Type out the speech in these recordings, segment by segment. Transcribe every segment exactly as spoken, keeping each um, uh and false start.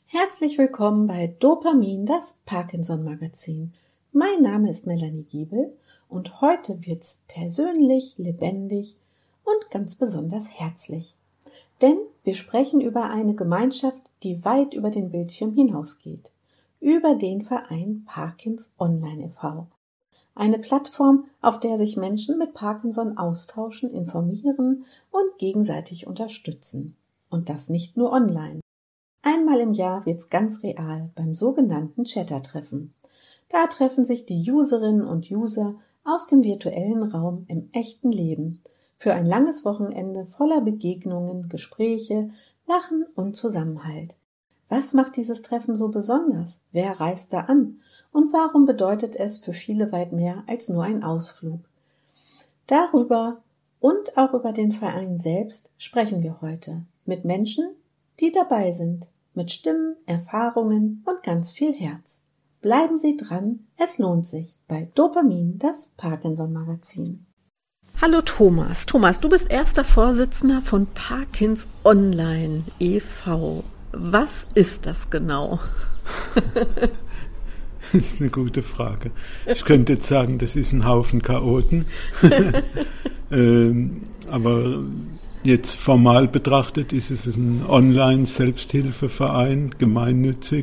Herzlich willkommen bei Dopamin, das Parkinson-Magazin. Mein Name ist Melanie Giebel und heute wird's persönlich, lebendig und ganz besonders herzlich. Denn wir sprechen über eine Gemeinschaft, die weit über den Bildschirm hinausgeht. Über den Verein Parkins Online e V Eine Plattform, auf der sich Menschen mit Parkinson austauschen, informieren und gegenseitig unterstützen. Und das nicht nur online. Einmal im Jahr wird's ganz real beim sogenannten Chatter-Treffen. Da treffen sich die Userinnen und User aus dem virtuellen Raum im echten Leben für ein langes Wochenende voller Begegnungen, Gespräche, Lachen und Zusammenhalt. Was macht dieses Treffen so besonders? Wer reist da an? Und warum bedeutet es für viele weit mehr als nur ein Ausflug? Darüber und auch über den Verein selbst sprechen wir heute mit Menschen, die dabei sind, mit Stimmen, Erfahrungen und ganz viel Herz. Bleiben Sie dran, es lohnt sich bei Dopamin, das Parkinson-Magazin. Hallo Thomas. Thomas, du bist erster Vorsitzender von Parkins Online e V Was ist das genau? Das ist eine gute Frage. Ich könnte jetzt sagen, das ist ein Haufen Chaoten. ähm, aber jetzt formal betrachtet ist es ein Online-Selbsthilfeverein, gemeinnützig,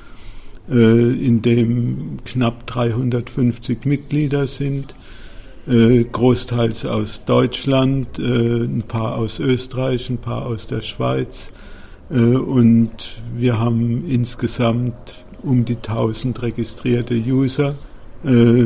äh, in dem knapp dreihundertfünfzig Mitglieder sind, äh, großteils aus Deutschland, äh, ein paar aus Österreich, ein paar aus der Schweiz. Äh, und wir haben insgesamt um die tausend registrierte User. Äh,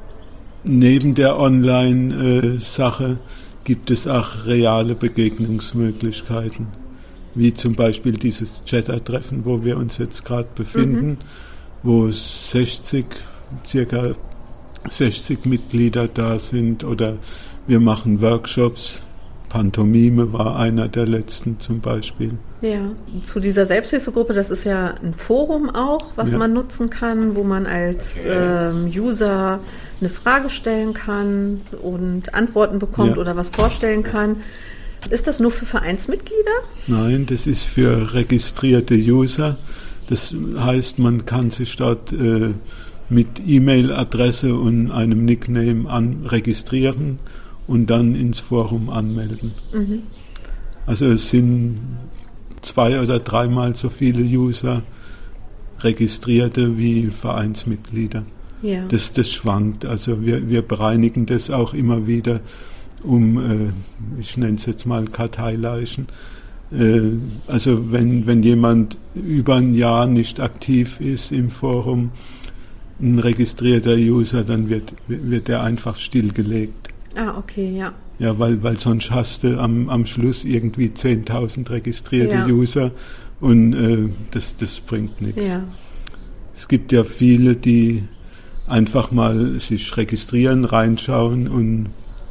neben der Online-Sache gibt es auch reale Begegnungsmöglichkeiten, wie zum Beispiel dieses Chatter-Treffen, wo wir uns jetzt gerade befinden, mhm. wo sechzig, circa sechzig Mitglieder da sind, oder wir machen Workshops. Pantomime war einer der letzten zum Beispiel. Ja, zu dieser Selbsthilfegruppe, das ist ja ein Forum auch, was ja. man nutzen kann, wo man als ähm, User eine Frage stellen kann und Antworten bekommt ja. oder was vorstellen kann. Ist das nur für Vereinsmitglieder? Nein, das ist für registrierte User. Das heißt, man kann sich dort äh, mit E-Mail-Adresse und einem Nickname an registrieren und dann ins Forum anmelden. Mhm. Also es sind zwei- oder dreimal so viele User Registrierte wie Vereinsmitglieder. Ja. Das, das schwankt. Also wir, wir bereinigen das auch immer wieder, um, äh, ich nenne es jetzt mal Karteileichen. Äh, also wenn, wenn jemand über ein Jahr nicht aktiv ist im Forum, ein registrierter User, dann wird, wird er einfach stillgelegt. Ah, okay, ja. Ja, weil, weil sonst hast du am, am Schluss irgendwie zehntausend registrierte ja. User und äh, das, das bringt nichts. Ja. Es gibt ja viele, die einfach mal sich registrieren, reinschauen und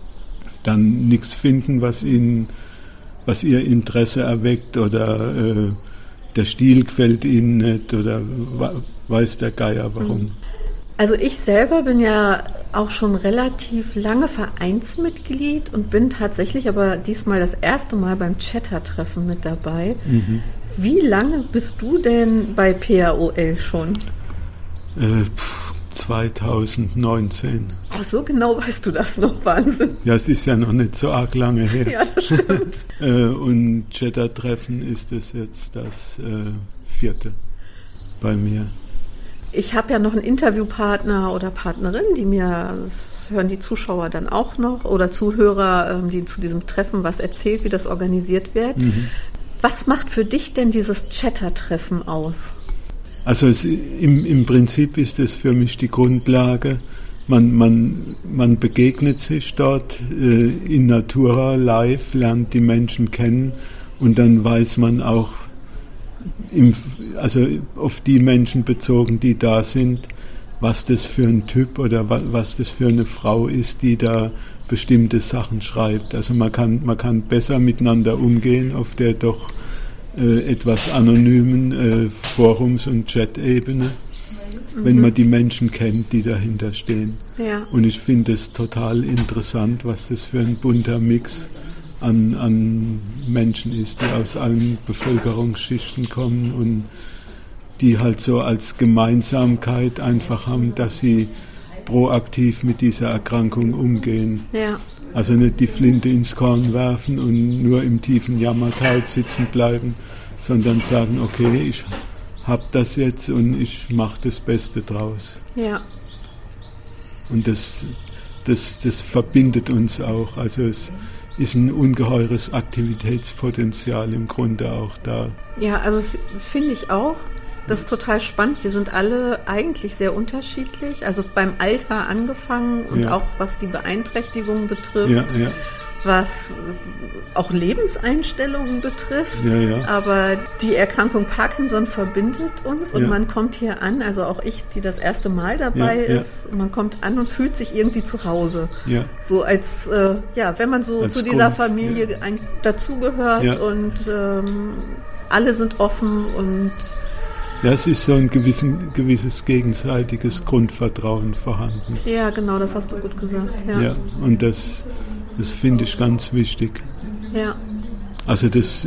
dann nichts finden, was ihnen, was ihr Interesse erweckt, oder äh, der Stil gefällt ihnen nicht, oder weiß der Geier warum. Mhm. Also ich selber bin ja auch schon relativ lange Vereinsmitglied und bin tatsächlich aber diesmal das erste Mal beim Chatter-Treffen mit dabei. Mhm. Wie lange bist du denn bei P A O L schon? Äh, zwanzig neunzehn. Ach, so genau weißt du das noch, Wahnsinn. Ja, es ist ja noch nicht so arg lange her. Ja, das stimmt. äh, und Chatter-Treffen ist es jetzt das äh, vierte bei mir. Ich habe ja noch einen Interviewpartner oder Partnerin, die mir, das hören die Zuschauer dann auch noch, oder Zuhörer, die zu diesem Treffen was erzählt, wie das organisiert wird. Mhm. Was macht für dich denn dieses Chatter-Treffen aus? Also es, im, im Prinzip ist es für mich die Grundlage. Man, man, man begegnet sich dort äh, in Natura live, lernt die Menschen kennen und dann weiß man auch, Im, also auf die Menschen bezogen, die da sind, was das für ein Typ oder was, was das für eine Frau ist, die da bestimmte Sachen schreibt. Also man kann, man kann besser miteinander umgehen auf der doch äh, etwas anonymen äh, Forums- und Chat-Ebene, mhm. wenn man die Menschen kennt, die dahinter stehen. Ja. Und ich finde es total interessant, was das für ein bunter Mix An, an Menschen ist, die aus allen Bevölkerungsschichten kommen und die halt so als Gemeinsamkeit einfach haben, dass sie proaktiv mit dieser Erkrankung umgehen. Ja. Also nicht die Flinte ins Korn werfen und nur im tiefen Jammertal sitzen bleiben, sondern sagen, okay, ich habe das jetzt und ich mache das Beste draus. Ja. Und das, das, das verbindet uns auch. Also es ist ein ungeheures Aktivitätspotenzial im Grunde auch da. Ja, also das finde ich auch. Das ist total spannend. Wir sind alle eigentlich sehr unterschiedlich. Also beim Alter angefangen und ja. auch was die Beeinträchtigung betrifft, ja, ja. was auch Lebenseinstellungen betrifft. Ja, ja. Aber die Erkrankung Parkinson verbindet uns und ja. man kommt hier an, also auch ich, die das erste Mal dabei ja, ist, ja. man kommt an und fühlt sich irgendwie zu Hause. Ja. So als, äh, ja, wenn man so als zu dieser Grund, Familie ja. ein, dazugehört ja. und ähm, alle sind offen und ja, es ist so ein gewissen, gewisses gegenseitiges Grundvertrauen vorhanden. ja, genau, das hast du gut gesagt. Ja, ja und das, das finde ich ganz wichtig. Ja. Also das äh,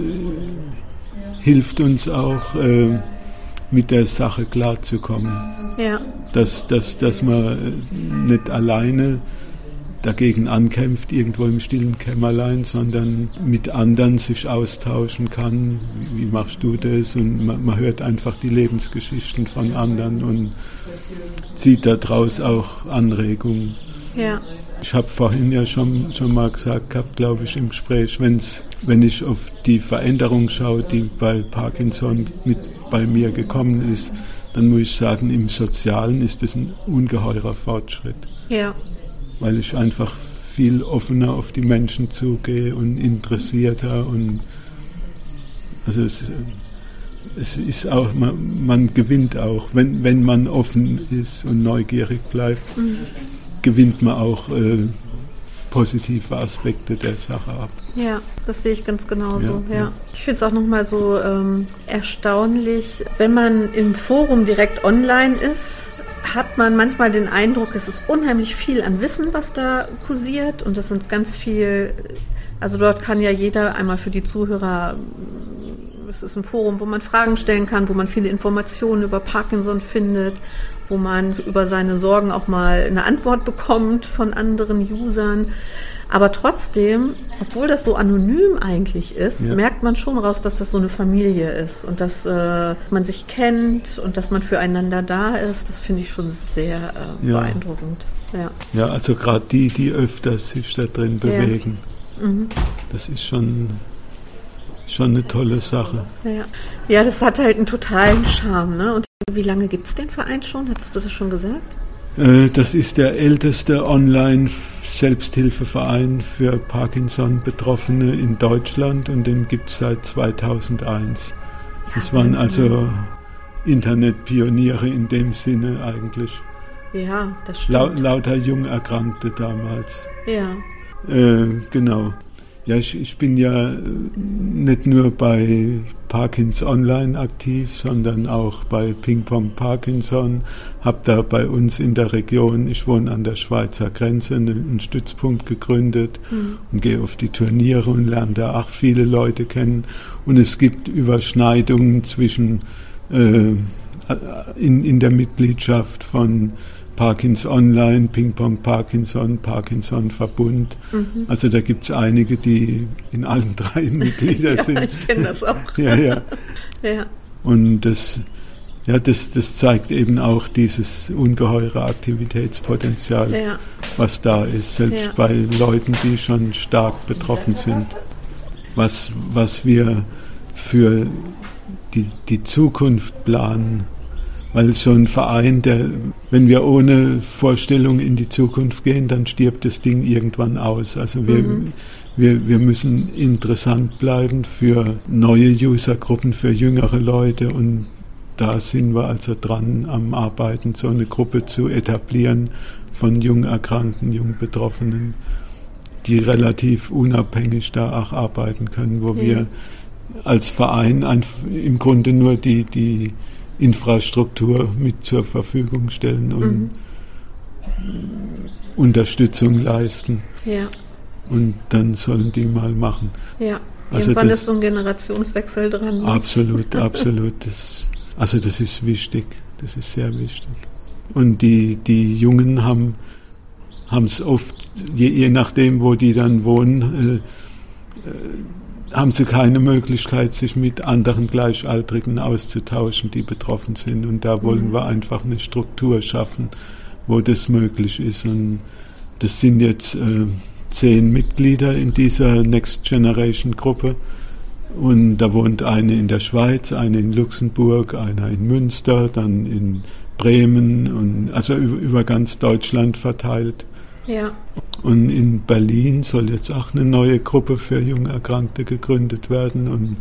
hilft uns auch, äh, mit der Sache klarzukommen. Ja. Dass, dass, dass man nicht alleine dagegen ankämpft, irgendwo im stillen Kämmerlein, sondern mit anderen sich austauschen kann. Wie machst du das? Und man, man hört einfach die Lebensgeschichten von anderen und zieht daraus auch Anregungen. Ja. Ich habe vorhin ja schon, schon mal gesagt gehabt, glaube ich, im Gespräch, wenn's, wenn ich auf die Veränderung schaue, die bei Parkinson mit bei mir gekommen ist, dann muss ich sagen, im Sozialen ist das ein ungeheurer Fortschritt. Ja. Weil ich einfach viel offener auf die Menschen zugehe und interessierter und also es, es ist auch, man, man gewinnt auch, wenn, wenn man offen ist und neugierig bleibt, mhm. gewinnt man auch äh, positive Aspekte der Sache ab. Ja, das sehe ich ganz genauso. Ja, ja. ja. Ich finde es auch nochmal so ähm, erstaunlich, wenn man im Forum direkt online ist, hat man manchmal den Eindruck, es ist unheimlich viel an Wissen, was da kursiert und das sind ganz viel, also dort kann ja jeder einmal für die Zuhörer, es ist ein Forum, wo man Fragen stellen kann, wo man viele Informationen über Parkinson findet, wo man über seine Sorgen auch mal eine Antwort bekommt von anderen Usern. Aber trotzdem, obwohl das so anonym eigentlich ist, ja. merkt man schon raus, dass das so eine Familie ist und dass äh, man sich kennt und dass man füreinander da ist. Das finde ich schon sehr äh, ja. beeindruckend. Ja. ja, also gerade die, die öfter sich da drin bewegen, ja. mhm. das ist schon, schon eine tolle Sache. Ja. ja, das hat halt einen totalen Charme. Ne? Und wie lange gibt es den Verein schon? Hattest du das schon gesagt? Das ist der älteste Online-Selbsthilfeverein für Parkinson-Betroffene in Deutschland und den gibt es seit zweitausendeins. Ja, das waren also Internetpioniere in dem Sinne eigentlich. Ja, das stimmt. Lau- lauter Jungerkrankte damals. Ja. Äh, genau. Ja, ich, ich bin ja nicht nur bei Parkins Online aktiv, sondern auch bei Ping Pong Parkinson. Habe da bei uns in der Region, ich wohne an der Schweizer Grenze, einen Stützpunkt gegründet mhm. und gehe auf die Turniere und lerne da auch viele Leute kennen. Und es gibt Überschneidungen zwischen äh, in, in der Mitgliedschaft von Parkins Online, Ping Pong Parkinson, Parkinson Verbund. Mhm. Also da gibt es einige, die in allen drei Mitglieder ja, sind. Ich kenne das auch. ja, ja. ja. Und das, ja, das, das zeigt eben auch dieses ungeheure Aktivitätspotenzial, ja. was da ist, selbst ja. bei Leuten, die schon stark betroffen sind. Was, was wir für die, die Zukunft planen. Weil so ein Verein, der, wenn wir ohne Vorstellung in die Zukunft gehen, dann stirbt das Ding irgendwann aus. Also wir, mhm. wir, wir müssen interessant bleiben für neue Usergruppen, für jüngere Leute. Und da sind wir also dran am Arbeiten, so eine Gruppe zu etablieren von jung Erkrankten, jung Betroffenen, die relativ unabhängig da auch arbeiten können, wo mhm. wir als Verein im Grunde nur die, die Infrastruktur mit zur Verfügung stellen und mhm. Unterstützung leisten. Ja. Und dann sollen die mal machen. Ja, also irgendwann das, ist so ein Generationswechsel dran. Absolut, absolut. Das, Also das ist wichtig, das ist sehr wichtig. Und die, die Jungen haben haben es oft, je, je nachdem, wo die dann wohnen, äh, äh, haben sie keine Möglichkeit, sich mit anderen Gleichaltrigen auszutauschen, die betroffen sind. Und da wollen mhm. wir einfach eine Struktur schaffen, wo das möglich ist. Und das sind jetzt äh, zehn Mitglieder in dieser Next Generation Gruppe. Und da wohnt eine in der Schweiz, eine in Luxemburg, einer in Münster, dann in Bremen, und also über, über ganz Deutschland verteilt. Ja. Und in Berlin soll jetzt auch eine neue Gruppe für junge Erkrankte gegründet werden, und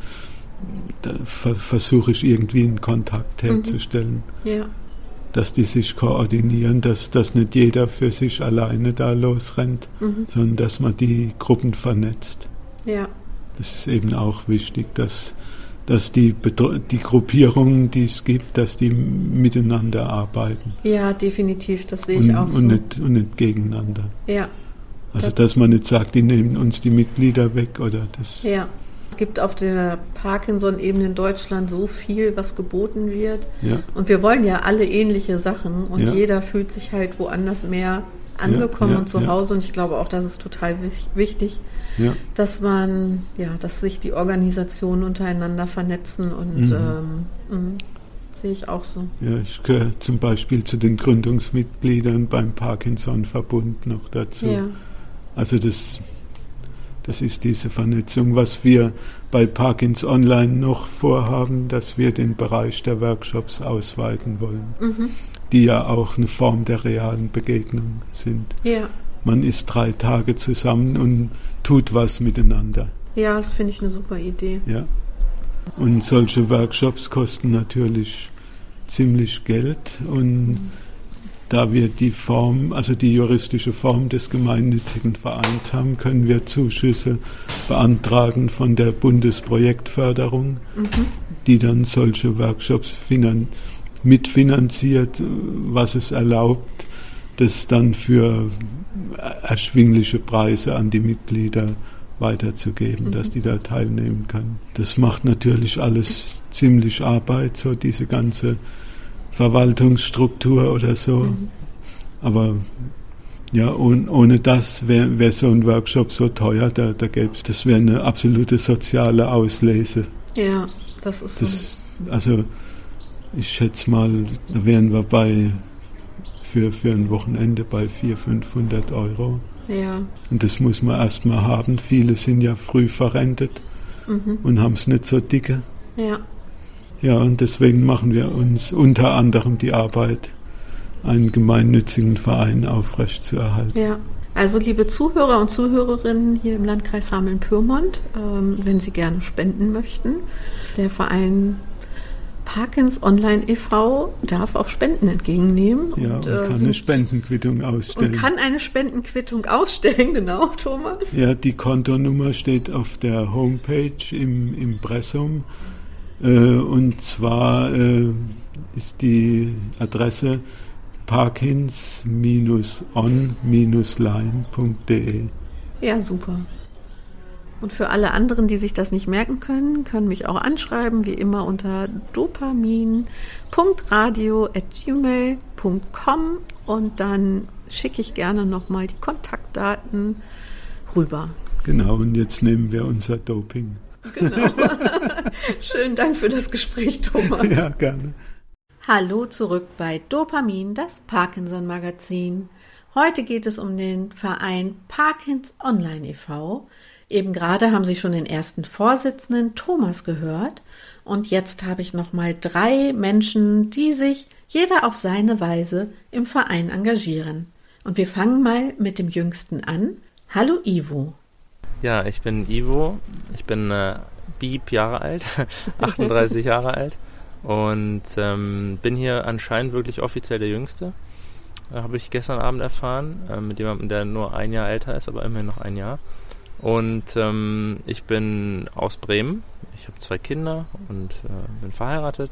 da ver- versuche ich irgendwie einen Kontakt herzustellen, mhm. ja. dass die sich koordinieren, dass, dass nicht jeder für sich alleine da losrennt, mhm. sondern dass man die Gruppen vernetzt. Ja. Das ist eben auch wichtig, dass dass die, die Gruppierungen, die es gibt, dass die miteinander arbeiten. Ja, definitiv, das sehe und, ich auch so. Und nicht, und nicht gegeneinander. Ja. Also, das dass man nicht sagt, die nehmen uns die Mitglieder weg oder das. Ja. Es gibt auf der Parkinson-Ebene in Deutschland so viel, was geboten wird. Ja. Und wir wollen ja alle ähnliche Sachen, und ja. jeder fühlt sich halt woanders mehr angekommen ja, ja, und zu Hause. Ja. Und ich glaube auch, das ist total wichtig, ja. dass man, ja, dass sich die Organisationen untereinander vernetzen, und mhm. ähm, sehe ich auch so. Ja, ich gehöre zum Beispiel zu den Gründungsmitgliedern beim Parkinson-Verbund noch dazu. Ja. Also das, das ist diese Vernetzung, was wir bei Parkins Online noch vorhaben, dass wir den Bereich der Workshops ausweiten wollen, mhm. die ja auch eine Form der realen Begegnung sind. Ja. Man ist drei Tage zusammen und tut was miteinander. Ja, das finde ich eine super Idee. Ja. Und solche Workshops kosten natürlich ziemlich Geld. Und mhm. da wir die Form, also die juristische Form des gemeinnützigen Vereins haben, können wir Zuschüsse beantragen von der Bundesprojektförderung, mhm. die dann solche Workshops finan- mitfinanziert, was es erlaubt, das dann für erschwingliche Preise an die Mitglieder weiterzugeben, mhm. dass die da teilnehmen können. Das macht natürlich alles ziemlich Arbeit, so diese ganze Verwaltungsstruktur oder so. Mhm. Aber ja, ohne, ohne das wäre wär so ein Workshop so teuer, da, da gäbe es, das wäre eine absolute soziale Auslese. Ja, das ist das, so. Also ich schätze mal, da wären wir bei für, für ein Wochenende bei vierhundert, fünfhundert Euro. Ja. Und das muss man erstmal haben. Viele sind ja früh verrentet mhm. und haben es nicht so dicke. Ja. Ja, und deswegen machen wir uns unter anderem die Arbeit, einen gemeinnützigen Verein aufrechtzuerhalten. Ja. Also liebe Zuhörer und Zuhörerinnen hier im Landkreis Hameln-Pyrmont, ähm, wenn Sie gerne spenden möchten, der Verein Parkins Online e V darf auch Spenden entgegennehmen. Ja, und, und kann äh, eine Spendenquittung ausstellen. Und kann eine Spendenquittung ausstellen, genau, Thomas. Ja, die Kontonummer steht auf der Homepage im Impressum. Äh, und zwar äh, ist die Adresse parkins on line punkt de. Ja, super. Und für alle anderen, die sich das nicht merken können, können mich auch anschreiben, wie immer unter dopamin punkt radio at gmail punkt com, und dann schicke ich gerne nochmal die Kontaktdaten rüber. Genau, und jetzt nehmen wir unser Doping. Genau. Schönen Dank für das Gespräch, Thomas. Ja, gerne. Hallo zurück bei Dopamin, das Parkinson-Magazin. Heute geht es um den Verein Parkins Online e V. Eben gerade haben Sie schon den ersten Vorsitzenden Thomas gehört, und jetzt habe ich noch mal drei Menschen, die sich jeder auf seine Weise im Verein engagieren. Und wir fangen mal mit dem Jüngsten an. Hallo Ivo. Ja, ich bin Ivo. Ich bin äh, Bieb Jahre alt, achtunddreißig Jahre alt, und ähm, bin hier anscheinend wirklich offiziell der Jüngste. Äh, habe ich gestern Abend erfahren, äh, mit jemandem, der nur ein Jahr älter ist, aber immerhin noch ein Jahr. Und ähm, ich bin aus Bremen. Ich habe zwei Kinder und äh, bin verheiratet.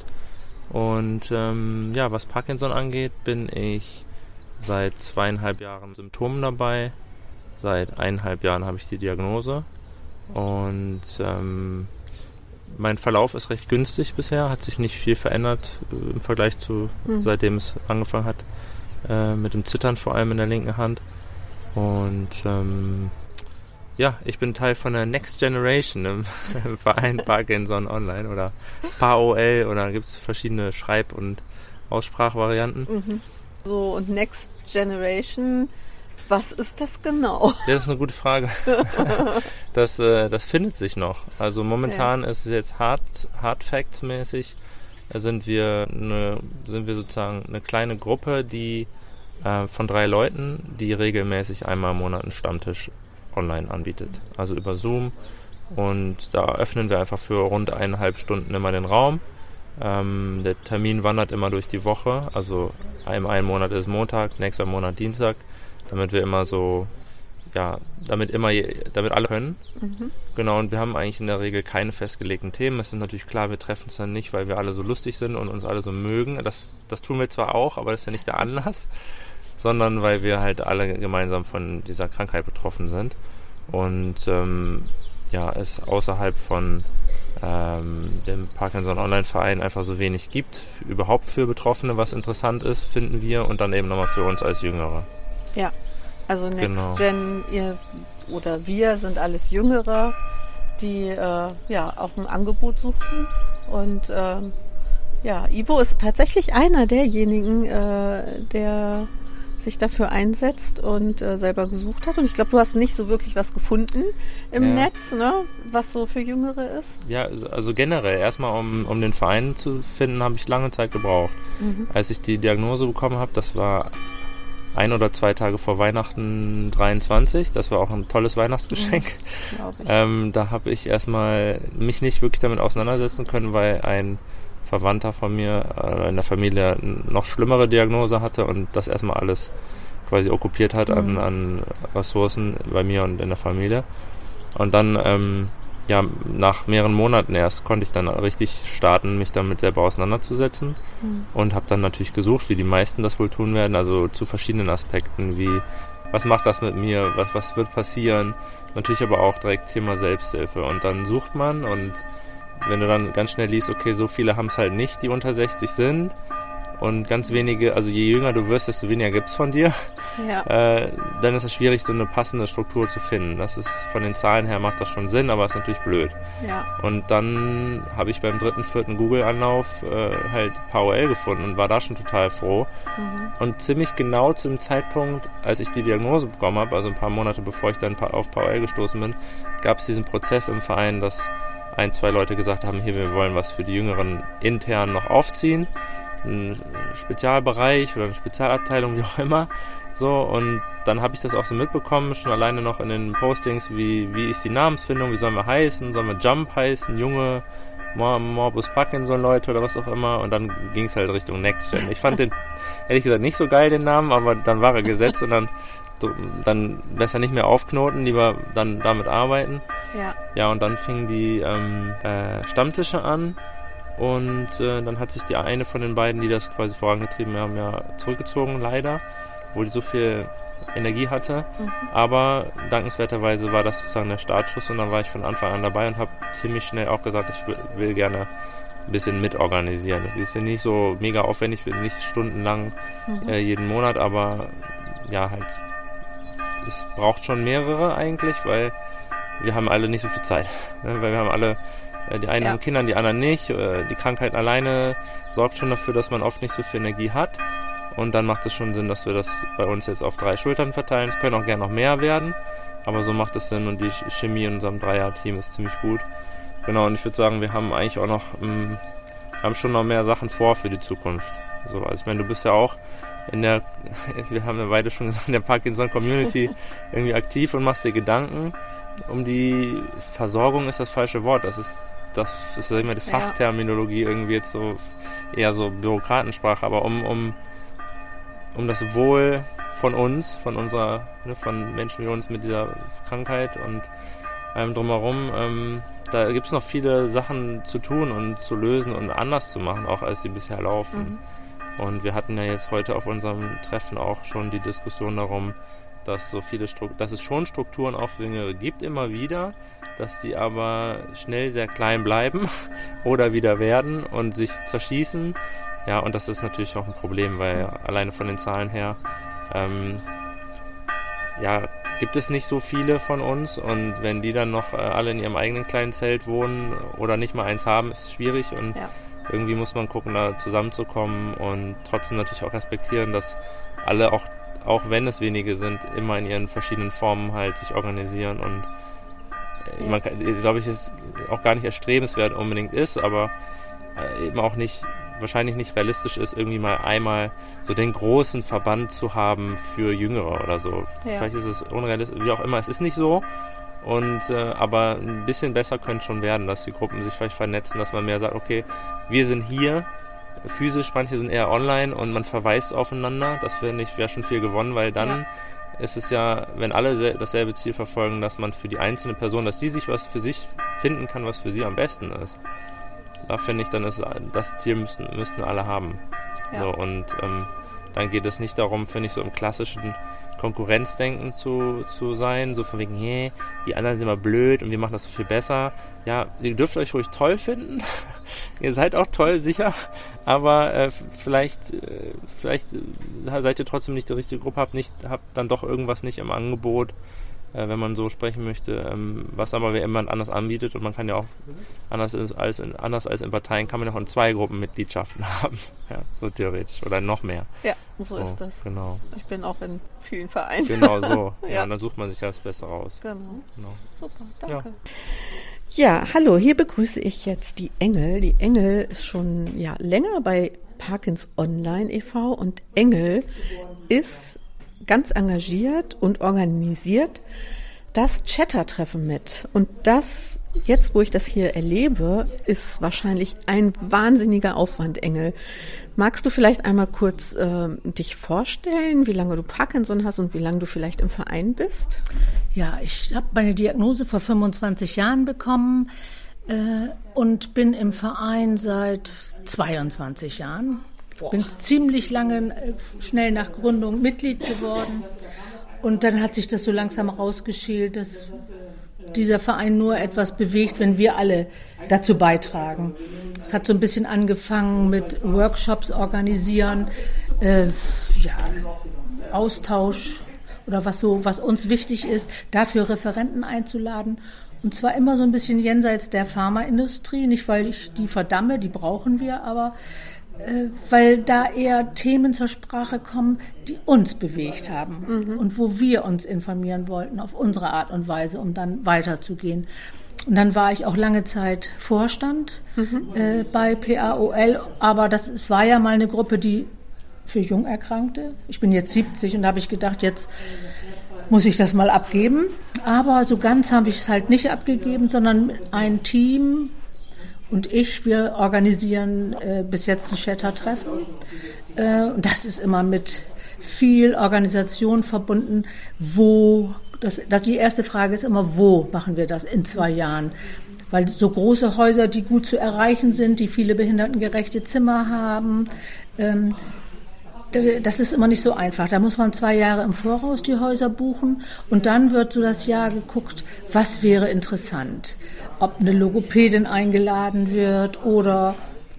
Und ähm, ja, was Parkinson angeht, bin ich seit zweieinhalb Jahren Symptomen dabei. Seit eineinhalb Jahren habe ich die Diagnose. Und ähm, mein Verlauf ist recht günstig bisher, hat sich nicht viel verändert äh, im Vergleich zu, mhm. seitdem es angefangen hat, äh, mit dem Zittern vor allem in der linken Hand. Und ähm, ja, ich bin Teil von der Next Generation im, im Verein Parkinson Online oder P A O L, oder gibt es verschiedene Schreib- und Aussprachvarianten. Mhm. So, und Next Generation, was ist das genau? Das ist eine gute Frage. das, äh, das findet sich noch. Also momentan ja. ist es jetzt Hard, Hard Facts mäßig, da sind wir, eine, sind wir sozusagen eine kleine Gruppe, die äh, von drei Leuten, die regelmäßig einmal im Monat einen Stammtisch online anbietet. Also über Zoom. Und da öffnen wir einfach für rund eineinhalb Stunden immer den Raum. Ähm, der Termin wandert immer durch die Woche. Also im einen Monat ist Montag, nächster Monat Dienstag. Damit wir immer so, ja, damit immer, damit alle können. Mhm. Genau, und wir haben eigentlich in der Regel keine festgelegten Themen. Es ist natürlich klar, wir treffen uns dann nicht, weil wir alle so lustig sind und uns alle so mögen. Das, das tun wir zwar auch, aber das ist ja nicht der Anlass, sondern weil wir halt alle gemeinsam von dieser Krankheit betroffen sind. Und ähm, ja, es außerhalb von ähm, dem Parkinson Online Verein einfach so wenig gibt, überhaupt für Betroffene, was interessant ist, finden wir, und dann eben nochmal für uns als Jüngere. Ja, also Next Genau. Gen, ihr oder wir sind alles Jüngere, die äh, ja auch ein Angebot suchen. Und ähm, ja, Ivo ist tatsächlich einer derjenigen, äh, der sich dafür einsetzt und äh, selber gesucht hat. Und ich glaube, du hast nicht so wirklich was gefunden im ja. Netz, ne, was so für Jüngere ist. Ja, also generell, erstmal um, um den Verein zu finden, habe ich lange Zeit gebraucht. Mhm. Als ich die Diagnose bekommen habe, das war ein oder zwei Tage vor Weihnachten dreiundzwanzig. Das war auch ein tolles Weihnachtsgeschenk. Mhm, glaub ich. Ähm, da habe ich erstmal mich nicht wirklich damit auseinandersetzen können, weil ein Verwandter von mir äh, in der Familie eine noch schlimmere Diagnose hatte und das erstmal alles quasi okkupiert hat mhm. an, an Ressourcen bei mir und in der Familie. Und dann, ähm, ja, nach mehreren Monaten erst konnte ich dann richtig starten, mich damit selber auseinanderzusetzen mhm. und habe dann natürlich gesucht, wie die meisten das wohl tun werden, also zu verschiedenen Aspekten, wie was macht das mit mir, was, was wird passieren, natürlich aber auch direkt Thema Selbsthilfe. Und dann sucht man, und wenn du dann ganz schnell liest, okay, so viele haben es halt nicht, die unter sechzig sind, und ganz wenige, also je jünger du wirst, desto weniger gibt es von dir, ja. äh, dann ist es schwierig, so eine passende Struktur zu finden. Das ist, von den Zahlen her macht das schon Sinn, aber ist natürlich blöd. Ja. Und dann habe ich beim dritten, vierten Google-Anlauf äh, halt P A O L gefunden und war da schon total froh. Mhm. Und ziemlich genau zum Zeitpunkt, als ich die Diagnose bekommen habe, also ein paar Monate bevor ich dann auf P A O L gestoßen bin, gab es diesen Prozess im Verein, dass ein, zwei Leute gesagt haben, hier, wir wollen was für die Jüngeren intern noch aufziehen. Ein Spezialbereich oder eine Spezialabteilung, wie auch immer. So, und dann habe ich das auch so mitbekommen, schon alleine noch in den Postings, wie, wie ist die Namensfindung, wie sollen wir heißen, sollen wir Jump heißen, junge Mor- Morbus Parkinson Leute oder was auch immer, und dann ging es halt Richtung Next Gen. Ich fand den, ehrlich gesagt, nicht so geil, den Namen, aber dann war er gesetzt und dann, dann besser nicht mehr aufknoten, lieber dann damit arbeiten. Ja, ja, und dann fingen die ähm, äh, Stammtische an. Und äh, dann hat sich die eine von den beiden, die das quasi vorangetrieben haben, ja zurückgezogen, leider, obwohl die so viel Energie hatte. Mhm. Aber dankenswerterweise war das sozusagen der Startschuss, und dann war ich von Anfang an dabei und habe ziemlich schnell auch gesagt, ich will, will gerne ein bisschen mitorganisieren. Das ist ja nicht so mega aufwendig, nicht stundenlang mhm. äh, jeden Monat, aber ja, halt, es braucht schon mehrere eigentlich, weil wir haben alle nicht so viel Zeit. Ne? Weil wir haben alle Die einen ja. haben Kinder, die anderen nicht. Die Krankheit alleine sorgt schon dafür, dass man oft nicht so viel Energie hat. Und dann macht es schon Sinn, dass wir das bei uns jetzt auf drei Schultern verteilen. Es können auch gerne noch mehr werden, aber so macht es Sinn, und die Chemie in unserem Dreier-Team ist ziemlich gut. Genau, und ich würde sagen, wir haben eigentlich auch noch, mh, haben schon noch mehr Sachen vor für die Zukunft. So, also ich meine, du bist ja auch in der, wir haben ja beide schon gesagt, in der Parkinson-Community irgendwie aktiv und machst dir Gedanken. Um die Versorgung ist das falsche Wort. Das ist das ist sag ich mal die Fachterminologie, irgendwie jetzt so eher so Bürokratensprache, aber um um um das Wohl von uns, von unserer, ne, von Menschen wie uns mit dieser Krankheit und allem drumherum, ähm, da gibt es noch viele Sachen zu tun und zu lösen und anders zu machen, auch als sie bisher laufen. Mhm. Und wir hatten ja jetzt heute auf unserem Treffen auch schon die Diskussion darum, dass so viele Stru- dass es schon Strukturen auch für Jüngere gibt, immer wieder, dass die aber schnell sehr klein bleiben oder wieder werden und sich zerschießen. Ja, und das ist natürlich auch ein Problem, weil alleine von den Zahlen her ähm, ja, gibt es nicht so viele von uns, und wenn die dann noch äh, alle in ihrem eigenen kleinen Zelt wohnen oder nicht mal eins haben, ist es schwierig, und ja. irgendwie muss man gucken, da zusammenzukommen und trotzdem natürlich auch respektieren, dass alle, auch, auch wenn es wenige sind, immer in ihren verschiedenen Formen halt sich organisieren, und äh, ja. man kann, glaube ich, es auch gar nicht erstrebenswert unbedingt ist, aber äh, eben auch nicht wahrscheinlich nicht realistisch ist, irgendwie mal einmal so den großen Verband zu haben für Jüngere oder so. Ja. Vielleicht ist es unrealistisch, wie auch immer. Es ist nicht so, und äh, aber ein bisschen besser könnte schon werden, dass die Gruppen sich vielleicht vernetzen, dass man mehr sagt, okay, wir sind hier physisch, manche sind eher online, und man verweist aufeinander. Das finde ich, wäre schon viel gewonnen, weil dann ja. ist es ja, wenn alle dasselbe Ziel verfolgen, dass man für die einzelne Person, dass die sich was für sich finden kann, was für sie am besten ist. Da finde ich, dann ist das Ziel müssten, müssten alle haben. Ja. So, und ähm, dann geht es nicht darum, finde ich, so im klassischen Konkurrenzdenken zu, zu sein, so von wegen, hey, die anderen sind immer blöd und wir machen das so viel besser. Ja, ihr dürft euch ruhig toll finden. Ihr seid auch toll, sicher, aber äh, vielleicht, äh, vielleicht seid ihr trotzdem nicht die richtige Gruppe, habt, nicht, habt dann doch irgendwas nicht im Angebot, äh, wenn man so sprechen möchte, ähm, was aber wer immer anders anbietet, und man kann ja auch anders als in, anders als in Parteien kann man auch in zwei Gruppen Mitgliedschaften haben, ja, so theoretisch, oder noch mehr. Ja, so, so ist das. Genau. Ich bin auch in vielen Vereinen. Genau so. ja. ja, und dann sucht man sich ja das Beste raus. Genau. genau. Super, danke. Ja. Ja, hallo, hier begrüße ich jetzt die Engel. Die Engel ist schon ja, länger bei Parkins Online e V, und Engel ist ganz engagiert und organisiert das Chatter-Treffen mit. Und das, jetzt wo ich das hier erlebe, ist wahrscheinlich ein wahnsinniger Aufwand, Engel. Magst du vielleicht einmal kurz äh, dich vorstellen, wie lange du Parkinson hast und wie lange du vielleicht im Verein bist? Ja, ich habe meine Diagnose vor fünfundzwanzig Jahren bekommen äh, und bin im Verein seit zweiundzwanzig Jahren. Boah. Bin ziemlich lange, äh, schnell nach Gründung Mitglied geworden. Und dann hat sich das so langsam rausgeschält, dass dieser Verein nur etwas bewegt, wenn wir alle dazu beitragen. Es hat so ein bisschen angefangen mit Workshops organisieren, äh, ja, Austausch oder was so, was uns wichtig ist, dafür Referenten einzuladen. Und zwar immer so ein bisschen jenseits der Pharmaindustrie, nicht weil ich die verdamme, die brauchen wir, aber äh, weil da eher Themen zur Sprache kommen, die uns bewegt haben mhm. und wo wir uns informieren wollten auf unsere Art und Weise, um dann weiterzugehen. Und dann war ich auch lange Zeit Vorstand mhm. äh, bei P A O L, aber das es war ja mal eine Gruppe, die für Jungerkrankte. Ich bin jetzt siebzig und da habe ich gedacht, jetzt muss ich das mal abgeben. Aber so ganz habe ich es halt nicht abgegeben, sondern ein Team und ich, wir organisieren äh, bis jetzt die Chatter-Treffen. Äh, und das ist immer mit viel Organisation verbunden. Wo, das, das, die erste Frage ist immer, wo machen wir das in zwei Jahren? Weil so große Häuser, die gut zu erreichen sind, die viele behindertengerechte Zimmer haben, ähm, das ist immer nicht so einfach. Da muss man zwei Jahre im Voraus die Häuser buchen und dann wird so das Jahr geguckt, was wäre interessant. Ob eine Logopädin eingeladen wird oder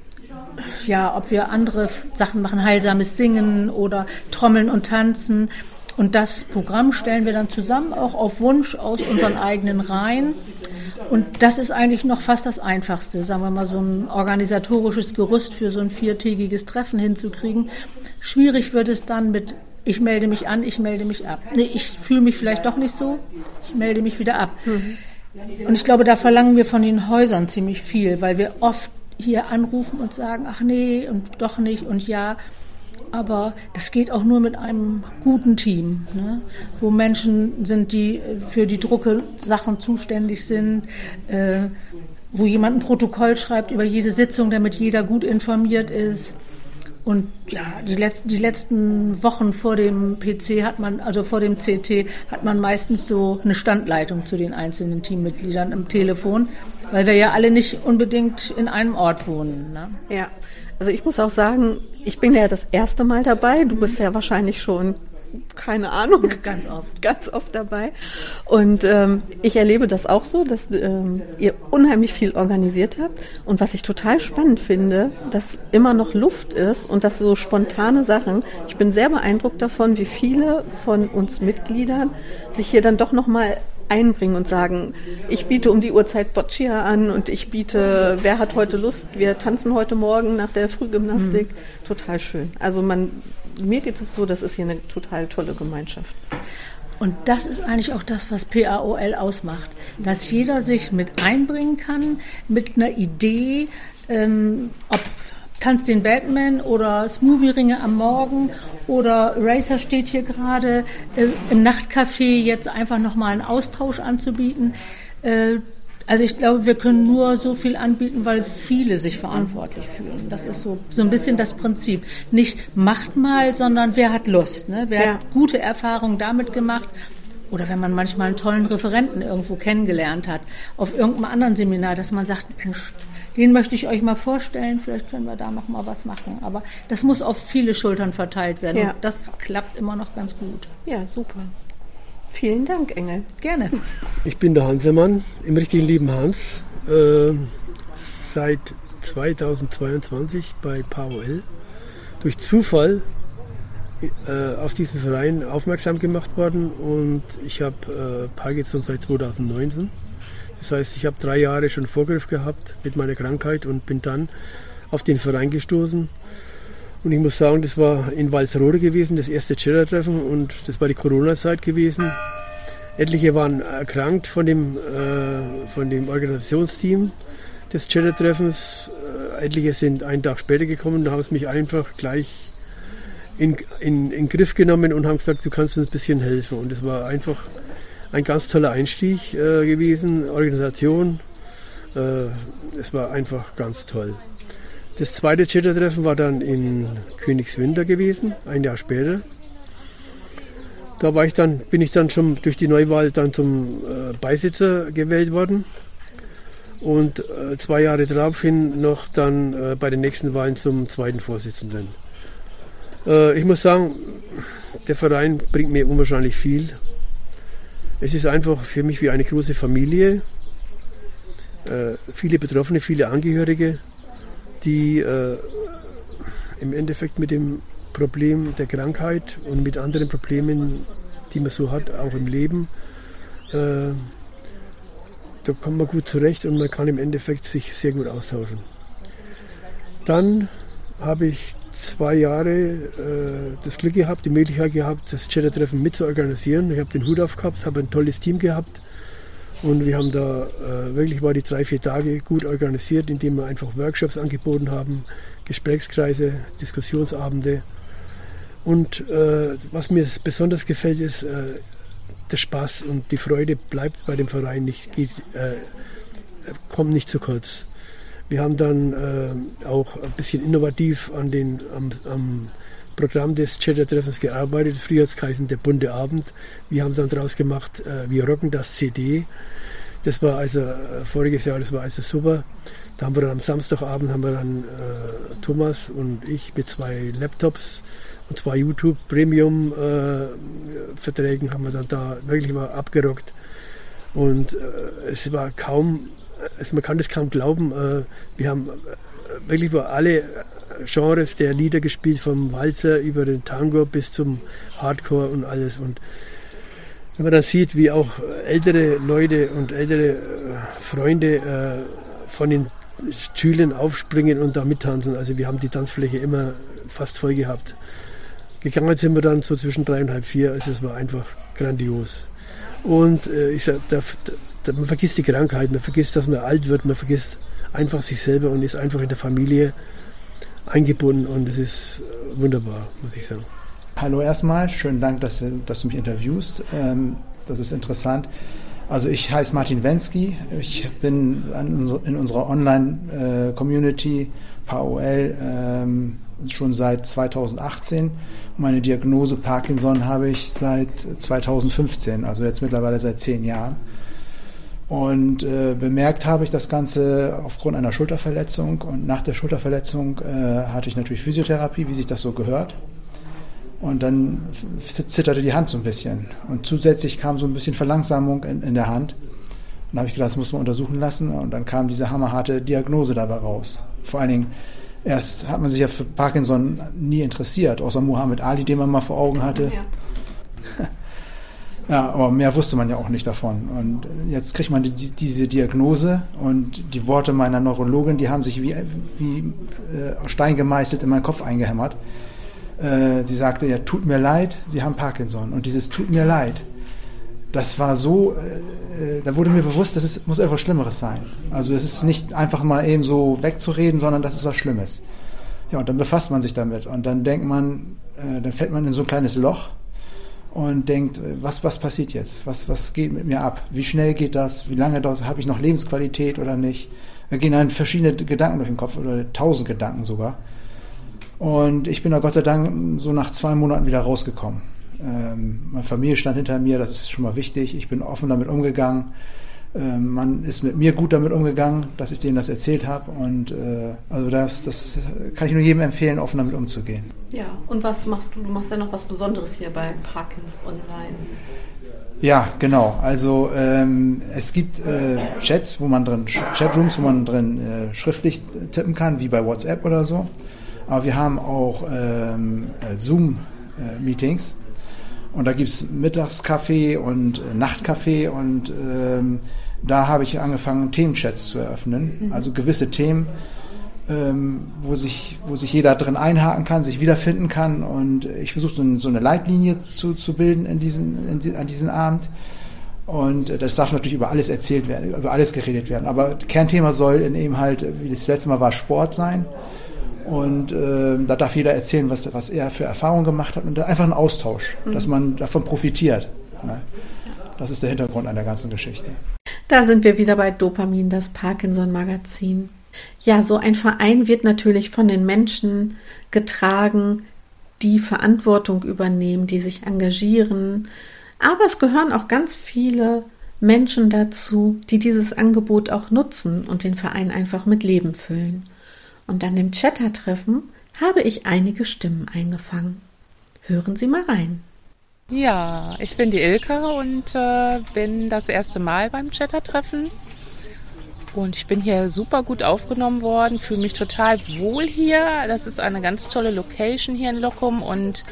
ja, ob wir andere Sachen machen, heilsames Singen oder Trommeln und Tanzen. Und das Programm stellen wir dann zusammen, auch auf Wunsch aus unseren eigenen Reihen. Und das ist eigentlich noch fast das Einfachste, sagen wir mal, so ein organisatorisches Gerüst für so ein viertägiges Treffen hinzukriegen. Schwierig wird es dann mit, ich melde mich an, ich melde mich ab. Nee, ich fühle mich vielleicht doch nicht so, ich melde mich wieder ab. Mhm. Und ich glaube, da verlangen wir von den Häusern ziemlich viel, weil wir oft hier anrufen und sagen, ach nee und doch nicht und ja. Aber das geht auch nur mit einem guten Team, ne? Wo Menschen sind, die für die Drucke-Sachen zuständig sind, äh, wo jemand ein Protokoll schreibt über jede Sitzung, damit jeder gut informiert ist. Und ja, die letzten, die letzten Wochen vor dem P C hat man, also vor dem C T, hat man meistens so eine Standleitung zu den einzelnen Teammitgliedern im Telefon, weil wir ja alle nicht unbedingt in einem Ort wohnen, ne? Ja. Also ich muss auch sagen, ich bin ja das erste Mal dabei. Du bist ja wahrscheinlich schon keine Ahnung. Ja, ganz oft. Ganz oft dabei. Und ähm, ich erlebe das auch so, dass ähm, ihr unheimlich viel organisiert habt. Und was ich total spannend finde, dass immer noch Luft ist und dass so spontane Sachen, ich bin sehr beeindruckt davon, wie viele von uns Mitgliedern sich hier dann doch nochmal einbringen und sagen, ich biete um die Uhrzeit Boccia an und ich biete, wer hat heute Lust, wir tanzen heute Morgen nach der Frühgymnastik. Mhm. Total schön. Also man, mir geht es so, das ist hier eine total tolle Gemeinschaft. Und das ist eigentlich auch das, was P A O L ausmacht, dass jeder sich mit einbringen kann, mit einer Idee, ähm, ob Tanz den Batman oder Smoothie-Ringe am Morgen oder Racer steht hier gerade äh, im Nachtcafé jetzt einfach nochmal einen Austausch anzubieten. Äh, also ich glaube, wir können nur so viel anbieten, weil viele sich verantwortlich fühlen. Das ist so, so ein bisschen das Prinzip. Nicht macht mal, sondern wer hat Lust, ne? Wer ja. hat gute Erfahrungen damit gemacht. Oder wenn man manchmal einen tollen Referenten irgendwo kennengelernt hat, auf irgendeinem anderen Seminar, dass man sagt, Mensch, den möchte ich euch mal vorstellen, vielleicht können wir da noch mal was machen. Aber das muss auf viele Schultern verteilt werden. Ja. Und das klappt immer noch ganz gut. Ja, super. Vielen Dank, Engel. Gerne. Ich bin der Hansemann, im richtigen lieben Hans, äh, seit zweitausendzweiundzwanzig bei P A O L. Durch Zufall äh, auf diesen Verein aufmerksam gemacht worden und ich habe äh, Parkinson seit zweitausendneunzehn. Das heißt, ich habe drei Jahre schon Vorgriff gehabt mit meiner Krankheit und bin dann auf den Verein gestoßen. Und ich muss sagen, das war in Walsrode gewesen, das erste Cheddar-Treffen und das war die Corona-Zeit gewesen. Etliche waren erkrankt von dem, äh, von dem Organisationsteam des Cheddar-Treffens. Äh, etliche sind einen Tag später gekommen und haben es mich einfach gleich in, in, in den Griff genommen und haben gesagt, du kannst uns ein bisschen helfen. Und es war einfach ein ganz toller Einstieg äh, gewesen, Organisation, äh, es war einfach ganz toll. Das zweite Cheddar-Treffen war dann in Königswinter gewesen, ein Jahr später. Da war ich dann, bin ich dann schon durch die Neuwahl dann zum äh, Beisitzer gewählt worden und äh, zwei Jahre daraufhin noch dann äh, bei den nächsten Wahlen zum zweiten Vorsitzenden. Äh, ich muss sagen, der Verein bringt mir unwahrscheinlich viel. Es ist einfach für mich wie eine große Familie, äh, viele Betroffene, viele Angehörige, die äh, im Endeffekt mit dem Problem der Krankheit und mit anderen Problemen, die man so hat, auch im Leben, äh, da kommt man gut zurecht und man kann im Endeffekt sich sehr gut austauschen. Dann habe ich zwei Jahre äh, das Glück gehabt, die Möglichkeit gehabt, das Cheddar-Treffen mit zu organisieren. Ich habe den Hut auf gehabt, habe ein tolles Team gehabt und wir haben da äh, wirklich war die drei, vier Tage gut organisiert, indem wir einfach Workshops angeboten haben, Gesprächskreise, Diskussionsabende. Und äh, was mir besonders gefällt, ist, äh, der Spaß und die Freude bleibt bei dem Verein nicht, geht, äh, kommt nicht zu kurz. Wir haben dann äh, auch ein bisschen innovativ an den, am, am Programm des Cheddar-Treffens gearbeitet. Früher hat es geheißen, der bunte Abend. Wir haben dann daraus gemacht, äh, wir rocken das C D. Das war also äh, voriges Jahr, das war also super. Da haben wir dann am Samstagabend haben wir dann äh, Thomas und ich mit zwei Laptops und zwei YouTube Premium äh, Verträgen haben wir dann da wirklich mal abgerockt. Und äh, es war kaum, also man kann das kaum glauben, äh, wir haben äh, wirklich über alle Genres der Lieder gespielt, vom Walzer über den Tango bis zum Hardcore und alles. Und wenn man dann sieht, wie auch ältere Leute und ältere äh, Freunde äh, von den Stühlen aufspringen und da mittanzen, also wir haben die Tanzfläche immer fast voll gehabt. Gegangen sind wir dann so zwischen drei und halb vier, also es war einfach grandios. Und äh, ich sag, da, da, man vergisst die Krankheit, man vergisst, dass man alt wird, man vergisst einfach sich selber und ist einfach in der Familie eingebunden und es ist wunderbar, muss ich sagen. Hallo erstmal, schönen Dank, dass du, dass du mich interviewst. Ähm, das ist interessant. Also ich heiße Martin Wensky, ich bin in unserer Online-Community P A O L ähm, schon seit zweitausendachtzehn. Meine Diagnose Parkinson habe ich seit zweitausendfünfzehn, also jetzt mittlerweile seit zehn Jahren. Und äh, bemerkt habe ich das Ganze aufgrund einer Schulterverletzung und nach der Schulterverletzung äh, hatte ich natürlich Physiotherapie, wie sich das so gehört. Und dann zitterte die Hand so ein bisschen. Und zusätzlich kam so ein bisschen Verlangsamung in, in der Hand. Und da habe ich gedacht, das muss man untersuchen lassen. Und dann kam diese hammerharte Diagnose dabei raus. Vor allen Dingen, erst hat man sich ja für Parkinson nie interessiert, außer Muhammad Ali, den man mal vor Augen hatte. Ja. Ja, aber mehr wusste man ja auch nicht davon. Und jetzt kriegt man die, die, diese Diagnose und die Worte meiner Neurologin, die haben sich wie, wie äh, Stein gemeißelt in meinen Kopf eingehämmert. Äh, sie sagte, ja, tut mir leid, Sie haben Parkinson. Und dieses tut mir leid, das war so, äh, da wurde mir bewusst, das ist, muss etwas Schlimmeres sein. Also es ist nicht einfach mal eben so wegzureden, sondern das ist was Schlimmes. Ja, und dann befasst man sich damit und dann denkt man, äh, dann fällt man in so ein kleines Loch und denkt, was, was passiert jetzt? Was, was geht mit mir ab? Wie schnell geht das? Wie lange dauert? Habe ich noch Lebensqualität oder nicht? Da gehen dann verschiedene Gedanken durch den Kopf oder tausend Gedanken sogar. Und ich bin da Gott sei Dank so nach zwei Monaten wieder rausgekommen. Ähm, meine Familie stand hinter mir, das ist schon mal wichtig. Ich bin offen damit umgegangen. Ähm, man ist mit mir gut damit umgegangen, dass ich denen das erzählt habe. Und äh, also das, das kann ich nur jedem empfehlen, offen damit umzugehen. Ja, und was machst du? Du machst ja noch was Besonderes hier bei Parkins Online. Ja, genau. Also ähm, es gibt äh, Chats, wo man drin, Chatrooms, wo man drin äh, schriftlich tippen kann, wie bei WhatsApp oder so. Aber wir haben auch ähm, Zoom-Meetings. Und da gibt es Mittagskaffee und äh, Nachtkaffee und ähm, da habe ich angefangen, Themenchats zu eröffnen. Mhm. Also gewisse Themen, ähm, wo sich, wo sich jeder drin einhaken kann, sich wiederfinden kann. Und ich versuche so, ein, so eine Leitlinie zu, zu bilden in diesen, in die, an diesem Abend. Und äh, das darf natürlich über alles erzählt werden, über alles geredet werden. Aber Kernthema soll in eben halt, wie das letzte Mal war, Sport sein. Und äh, da darf jeder erzählen, was, was er für Erfahrungen gemacht hat. Und einfach ein Austausch, mhm. dass man davon profitiert. Ne? Das ist der Hintergrund an der ganzen Geschichte. Da sind wir wieder bei Dopamin, das Parkinson-Magazin. Ja, so ein Verein wird natürlich von den Menschen getragen, die Verantwortung übernehmen, die sich engagieren. Aber es gehören auch ganz viele Menschen dazu, die dieses Angebot auch nutzen und den Verein einfach mit Leben füllen. Und an dem Chatter-Treffen habe ich einige Stimmen eingefangen. Hören Sie mal rein. Ja, ich bin die Ilka und äh, bin das erste Mal beim Chatter-Treffen. Und ich bin hier super gut aufgenommen worden, fühle mich total wohl hier. Das ist eine ganz tolle Location hier in Locum und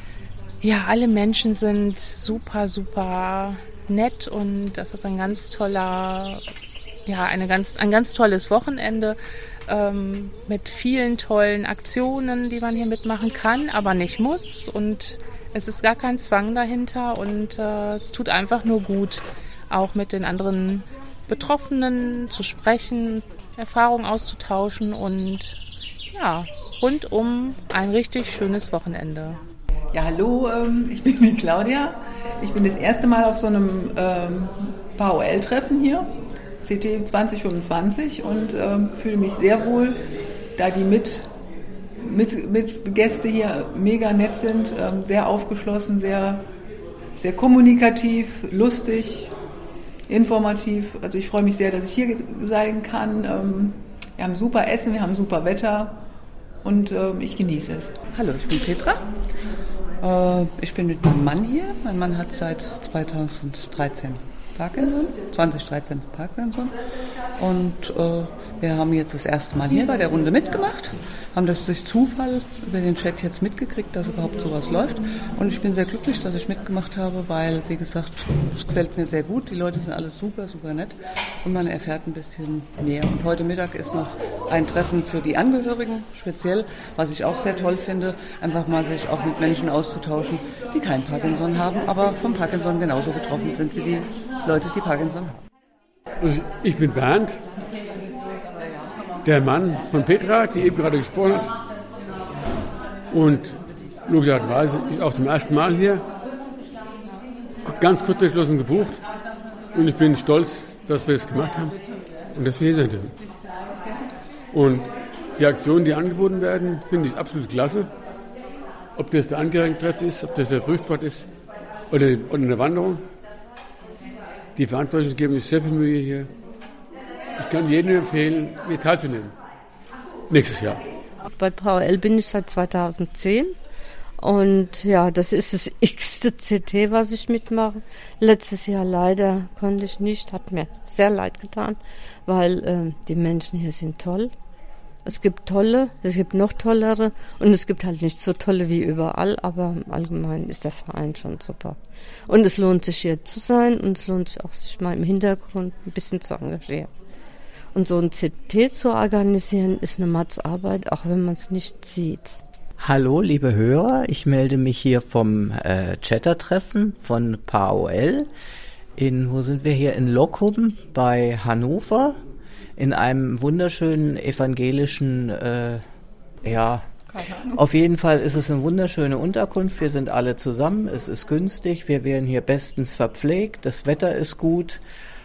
ja, alle Menschen sind super, super nett und das ist ein ganz toller, ja, eine ganz, ein ganz tolles Wochenende. Ähm, mit vielen tollen Aktionen, die man hier mitmachen kann, aber nicht muss. Und es ist gar kein Zwang dahinter und äh, es tut einfach nur gut, auch mit den anderen Betroffenen zu sprechen, Erfahrungen auszutauschen und ja, rundum ein richtig schönes Wochenende. Ja, hallo, ähm, ich bin die Claudia. Ich bin das erste Mal auf so einem ähm, P O L-Treffen hier. C T zwanzig fünfundzwanzig und ähm, fühle mich sehr wohl, da die mit, mit, mit Gäste hier mega nett sind, ähm, sehr aufgeschlossen, sehr, sehr kommunikativ, lustig, informativ. Also ich freue mich sehr, dass ich hier sein kann. Ähm, wir haben super Essen, wir haben super Wetter und ähm, ich genieße es. Hallo, ich bin Petra. Äh, ich bin mit meinem Mann hier. Mein Mann hat seit zweitausenddreizehn Parkinson, zwanzig dreizehn Parkinson und äh, wir haben jetzt das erste Mal hier bei der Runde mitgemacht, haben das durch Zufall über den Chat jetzt mitgekriegt, dass überhaupt sowas läuft und ich bin sehr glücklich, dass ich mitgemacht habe, weil, wie gesagt, es gefällt mir sehr gut, die Leute sind alle super, super nett und man erfährt ein bisschen mehr und heute Mittag ist noch ein Treffen für die Angehörigen, speziell, was ich auch sehr toll finde, einfach mal sich auch mit Menschen auszutauschen, die kein Parkinson haben, aber vom Parkinson genauso betroffen sind wie die Leute, die Parkinson haben. Also ich bin Bernd, der Mann von Petra, die eben gerade gesprochen hat. Und logischerweise auch zum ersten Mal hier. Ganz kurz entschlossen gebucht. Und ich bin stolz, dass wir es gemacht haben und dass wir hier sein dürfen. Und die Aktionen, die angeboten werden, finde ich absolut klasse. Ob das der Angehörigentreff ist, ob das der Frühsport ist oder, oder eine Wanderung. Die Verantwortlichen geben sich sehr viel Mühe hier. Ich kann jedem empfehlen, hier teilzunehmen. Nächstes Jahr. Bei P O L bin ich seit zweitausendzehn Und ja, das ist das x-te C T, was ich mitmache. Letztes Jahr leider konnte ich nicht, hat mir sehr leid getan, weil äh, die Menschen hier sind toll. Es gibt tolle, es gibt noch tollere und es gibt halt nicht so tolle wie überall, aber allgemein ist der Verein schon super. Und es lohnt sich hier zu sein und es lohnt sich auch, sich mal im Hintergrund ein bisschen zu engagieren. Und so ein C T zu organisieren ist eine Matzarbeit, auch wenn man es nicht sieht. Hallo, liebe Hörer, ich melde mich hier vom äh, Chatter-Treffen von P A O L. In, wo sind wir hier? In Loccum bei Hannover. In einem wunderschönen evangelischen, äh, ja, auf jeden Fall ist es eine wunderschöne Unterkunft. Wir sind alle zusammen, es ist günstig, wir werden hier bestens verpflegt, das Wetter ist gut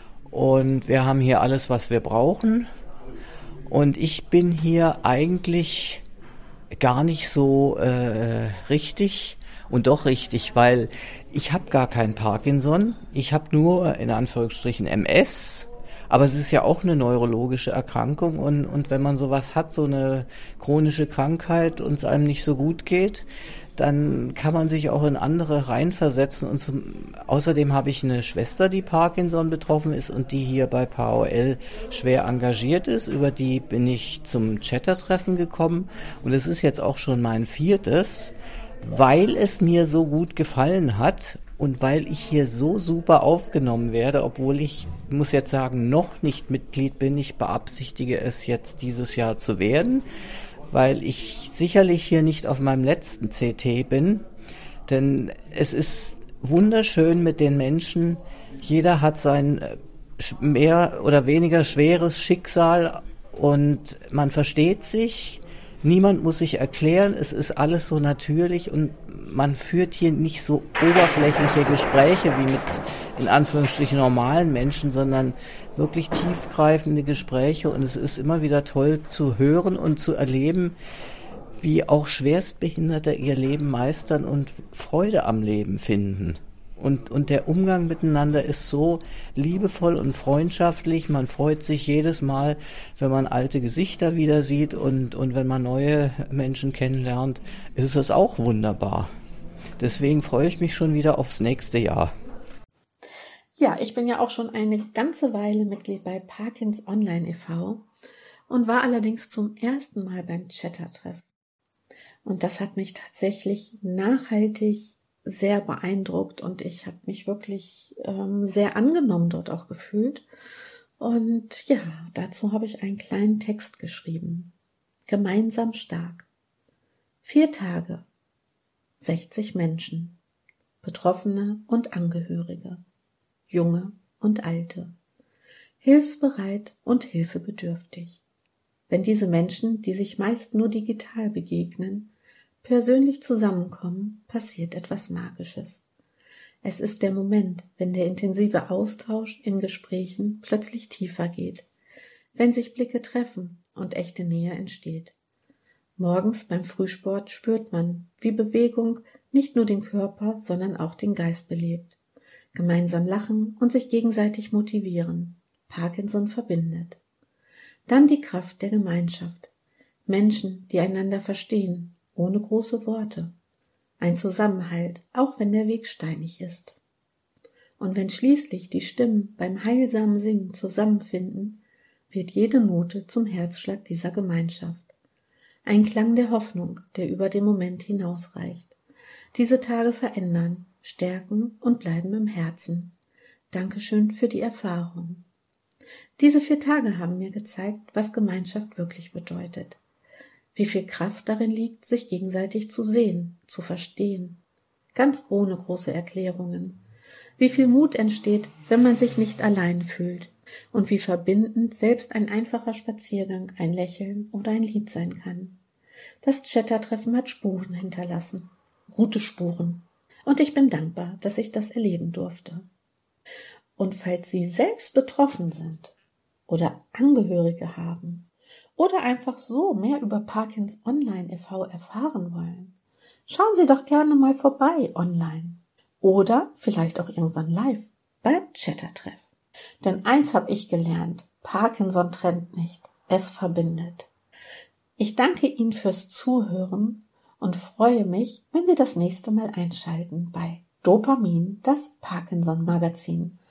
und wir haben hier alles, was wir brauchen. Und ich bin hier eigentlich gar nicht so äh, richtig und doch richtig, weil ich habe gar kein Parkinson, ich habe nur in Anführungsstrichen M S. Aber es ist ja auch eine neurologische Erkrankung und, und wenn man sowas hat, so eine chronische Krankheit und es einem nicht so gut geht, dann kann man sich auch in andere reinversetzen. Und zum, außerdem habe ich eine Schwester, die Parkinson betroffen ist und die hier bei P A O L schwer engagiert ist. Über die bin ich zum Chatter-Treffen gekommen und es ist jetzt auch schon mein viertes, weil es mir so gut gefallen hat. Und weil ich hier so super aufgenommen werde, obwohl ich, muss jetzt sagen, noch nicht Mitglied bin, ich beabsichtige es jetzt dieses Jahr zu werden, weil ich sicherlich hier nicht auf meinem letzten C T bin, denn es ist wunderschön mit den Menschen, jeder hat sein mehr oder weniger schweres Schicksal und man versteht sich. Niemand muss sich erklären, es ist alles so natürlich und man führt hier nicht so oberflächliche Gespräche wie mit in Anführungsstrichen normalen Menschen, sondern wirklich tiefgreifende Gespräche und es ist immer wieder toll zu hören und zu erleben, wie auch Schwerstbehinderte ihr Leben meistern und Freude am Leben finden. Und, und der Umgang miteinander ist so liebevoll und freundschaftlich. Man freut sich jedes Mal, wenn man alte Gesichter wieder sieht und, und wenn man neue Menschen kennenlernt, ist es auch wunderbar. Deswegen freue ich mich schon wieder aufs nächste Jahr. Ja, ich bin ja auch schon eine ganze Weile Mitglied bei Parkins Online e V und war allerdings zum ersten Mal beim Chatter-Treffen. Und das hat mich tatsächlich nachhaltig sehr beeindruckt und ich habe mich wirklich ähm, sehr angenommen dort auch gefühlt. Und ja, dazu habe ich einen kleinen Text geschrieben. Gemeinsam stark. Vier Tage, sechzig Menschen, Betroffene und Angehörige, Junge und Alte, hilfsbereit und hilfebedürftig. Wenn diese Menschen, die sich meist nur digital begegnen, persönlich zusammenkommen, passiert etwas Magisches. Es ist der Moment, wenn der intensive Austausch in Gesprächen plötzlich tiefer geht, wenn sich Blicke treffen und echte Nähe entsteht. Morgens beim Frühsport spürt man, wie Bewegung nicht nur den Körper, sondern auch den Geist belebt. Gemeinsam lachen und sich gegenseitig motivieren. Parkinson verbindet. Dann die Kraft der Gemeinschaft. Menschen, die einander verstehen, ohne große Worte. Ein Zusammenhalt, auch wenn der Weg steinig ist. Und wenn schließlich die Stimmen beim heilsamen Singen zusammenfinden, wird jede Note zum Herzschlag dieser Gemeinschaft. Ein Klang der Hoffnung, der über den Moment hinausreicht. Diese Tage verändern, stärken und bleiben im Herzen. Dankeschön für die Erfahrung. Diese vier Tage haben mir gezeigt, was Gemeinschaft wirklich bedeutet. Wie viel Kraft darin liegt, sich gegenseitig zu sehen, zu verstehen. Ganz ohne große Erklärungen. Wie viel Mut entsteht, wenn man sich nicht allein fühlt. Und wie verbindend selbst ein einfacher Spaziergang, ein Lächeln oder ein Lied sein kann. Das Chatter-Treffen hat Spuren hinterlassen. Gute Spuren. Und ich bin dankbar, dass ich das erleben durfte. Und falls Sie selbst betroffen sind oder Angehörige haben oder einfach so mehr über Parkins Online e V erfahren wollen, schauen Sie doch gerne mal vorbei online oder vielleicht auch irgendwann live beim Chatter-Treff. Denn eins habe ich gelernt, Parkinson trennt nicht, es verbindet. Ich danke Ihnen fürs Zuhören und freue mich, wenn Sie das nächste Mal einschalten bei Dopamin, das Parkinson-Magazin.